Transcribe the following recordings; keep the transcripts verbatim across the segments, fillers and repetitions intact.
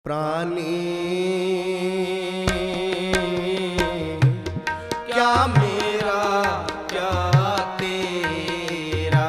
प्राणी क्या मेरा क्या तेरा,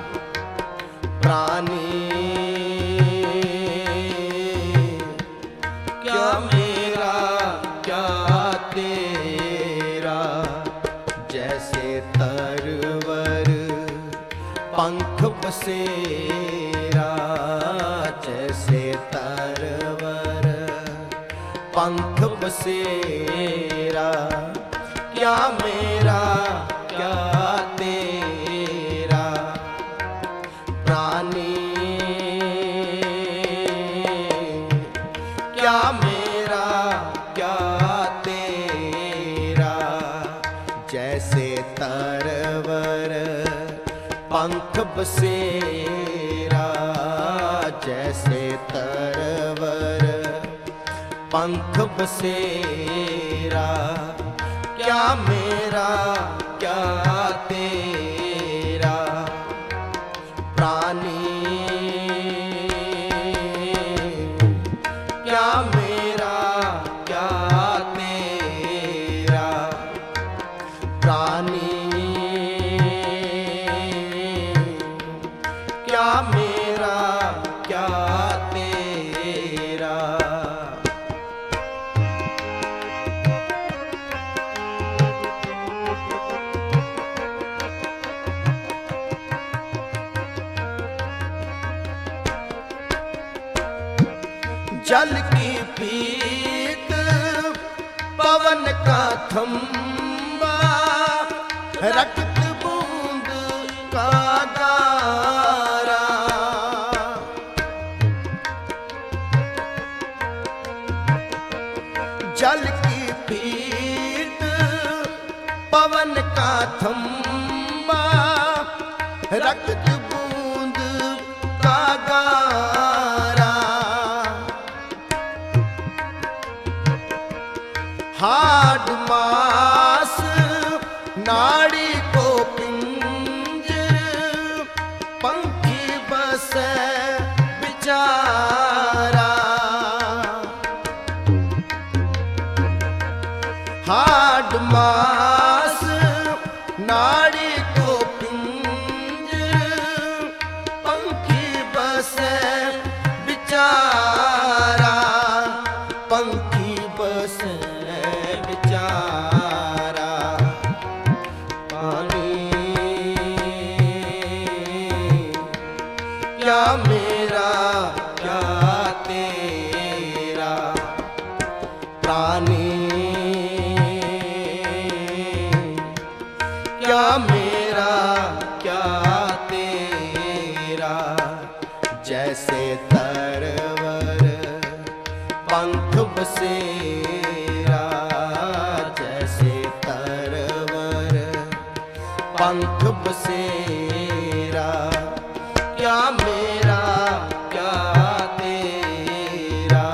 प्राणी क्या मेरा क्या तेरा। जैसे तरवर पंख बसेरा, जैसे तरवर पंख बसेरा। क्या मेरा क्या तेरा, प्राणी क्या मेरा क्या तेरा। जैसे तरवर पंख बसेरा, जैसे तरवर पंख बसेरा। क्या मेरा क्या तेरा, प्राणी क्या मेरा क्या तेरा, प्राणी क्या मेरा क्या तेरा। जल की पीत पवन का थंबा, रक्त बूंद का गारा। जल की पीत पवन का थंबा, रक्त बूंद का गारा। हाड मास नाड़ी को पिंजर, पंखी बस बिचारा। हाड मास नाड़ी को पिंजर, पंखी बस बिचारा। पंखी बस बिचारा। पानी क्या मेरा क्या तेरा, प्राणी क्या मेरा क्या तेरा। जैसे तरवर पंख बसेरा, जैसे तरवर पंख बसेरा। क्या मेरा क्या तेरा,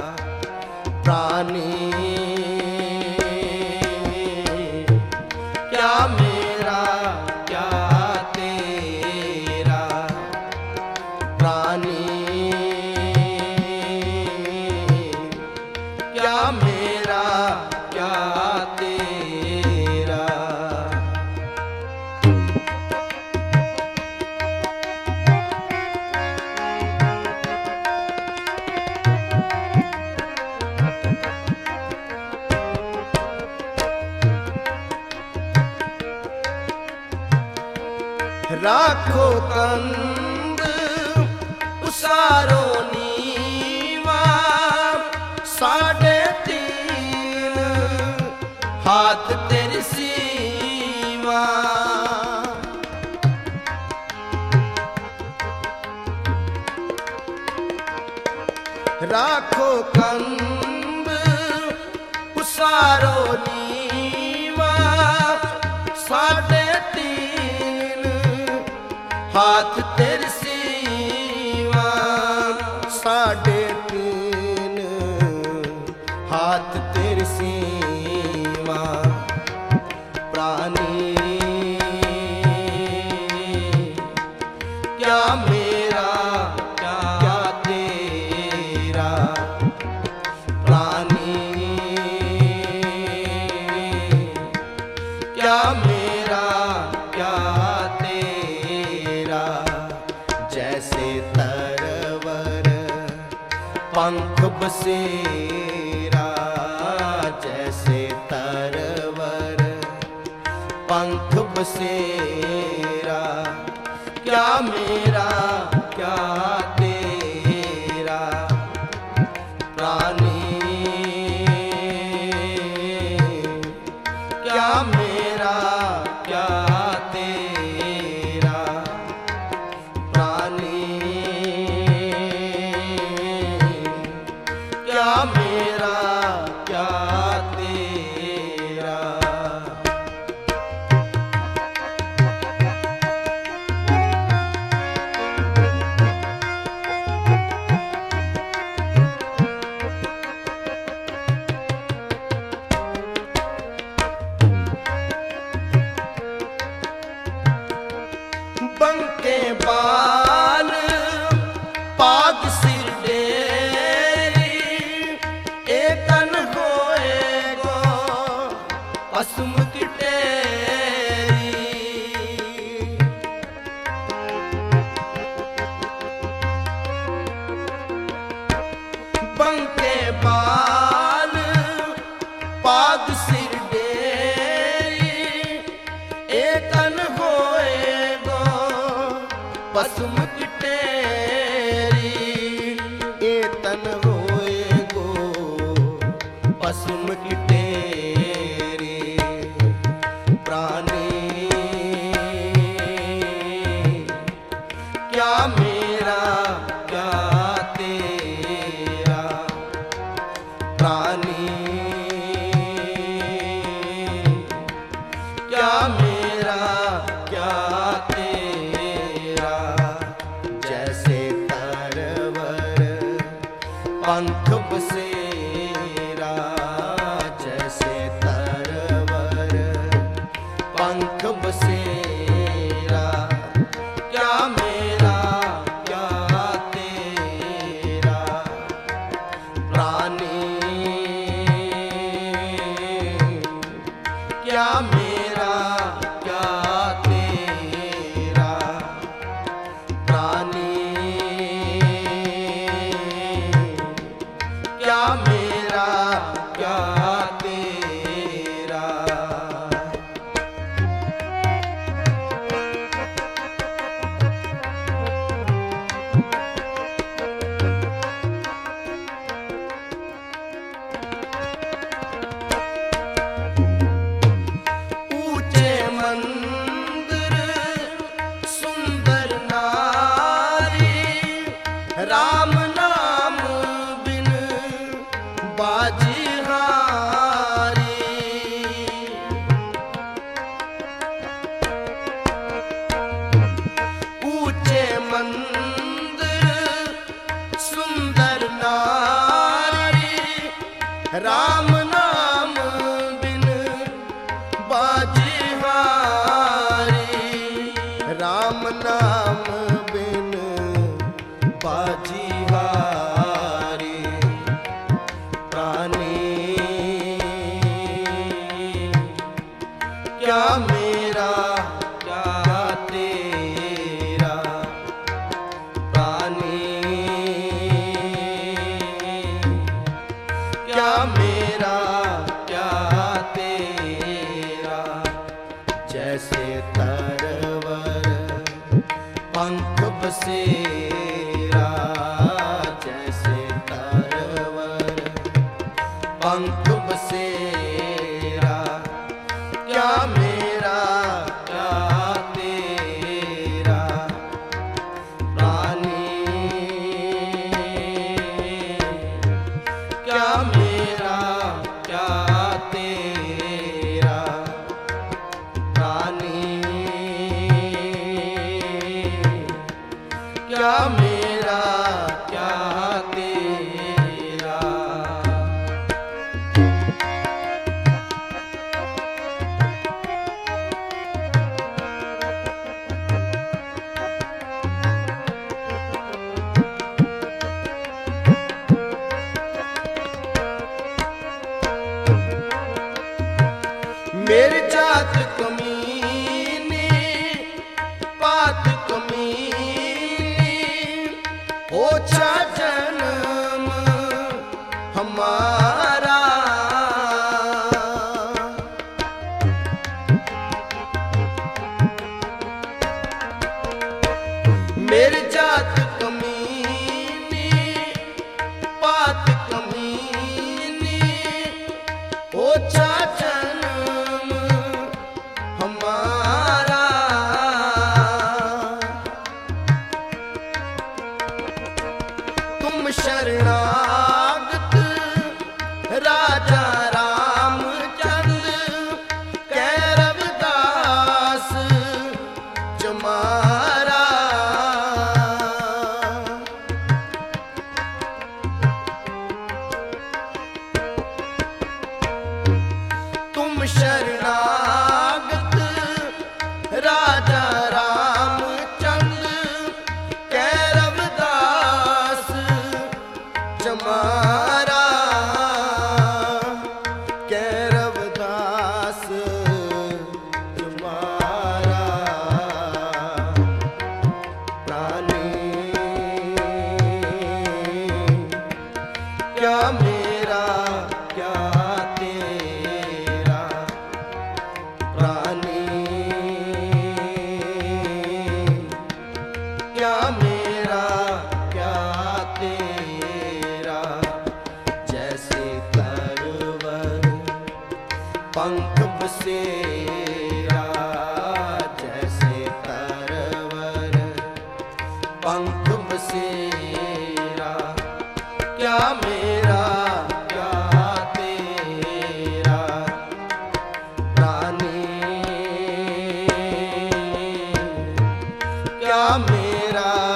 प्राणी क्या मेरा क्या तेरा, प्राणी क्या मेरा क्या तेरा। राखो कंद उसारो नीवा, साढ़े तीन हाथ तेरी सीमा। राखो कंद उसारो नीवा, साढ़े तीन हाथ तेरी सीमा। साढ़े तीन हाथ तेरी सीमा। प्राणी क्या मेरा क्या तेरा, पंख बसेरा जैसे तरवर पंख बसेरा क्या मेरा क्या तेरा प्राणी क्या मेरा क्या तेरा प्राणी क्या मेरा क्या तेरा। बंके बाल पाग सिर डेरी एकन होए गो असुम की टेरी। बंके बाल पाग सिर डेरी एकन होए गो पसुम की टेरी एतन होए गो पसुम की टेरी प्राणी क्या मेरा क्या तेरा प्राणी क्या मेरा क्या तेरा। जैसे तरवर पंख बसेरा जैसे तरवर पंख बसेरा क्या मेरा क्या तेरा प्राणी क्या मेरा क्या तेरा प्राणी क्या मेरा क्या तेरा। ऊंचे मंदिर सुंदर नारी राम नाम बिन बाजी हारी। ऊंचे मंदिर सुंदर नारी राम नाम बिन बाजी हारी। राम नाम बिन बाजी हारी प्राणी क्या मेरा क्या तेरा प्राणी क्या मेरा क्या तेरा। जैसे तरवर पंख बसेरा जैसे तरवर पंख बसेरा क्या मेरा क्या तेरा प्राणी क्या मेरा क्या तेरा प्राणी क्या मेरा क्या तेरा। मेरी जात कमीनी पात कमीनी ओछा जन्म शरणागत राजा रामचंद्र कै रविदास चमारा कै रविदास चमारा प्राणी क्या मेरा क्या तेरा प्राणी क्या मेरा क्या तेरा जैसे तरवर पंख बसेरा जैसे तरवर पंख बसेरा क्या मेरा क्या तेरा प्राणी क्या मेरा